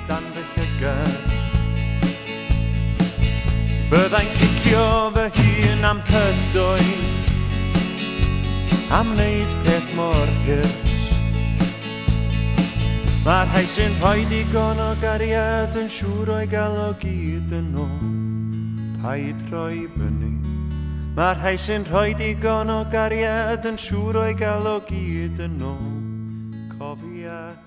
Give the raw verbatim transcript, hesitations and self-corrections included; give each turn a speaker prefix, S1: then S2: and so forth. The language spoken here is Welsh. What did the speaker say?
S1: dan fy llygad. Byddai'n cicio fy hun am hydoedd, am wneud peth mor hyrt. Mae'r rhai sy'n rhoi digon o gariad yn siŵr o'i gael o gyd yn ôl, paid rhoi fyny. Mae'r rhai sy'n rhoi digon o gariad yn siŵr o'i gael o gyd yn ôl, cofia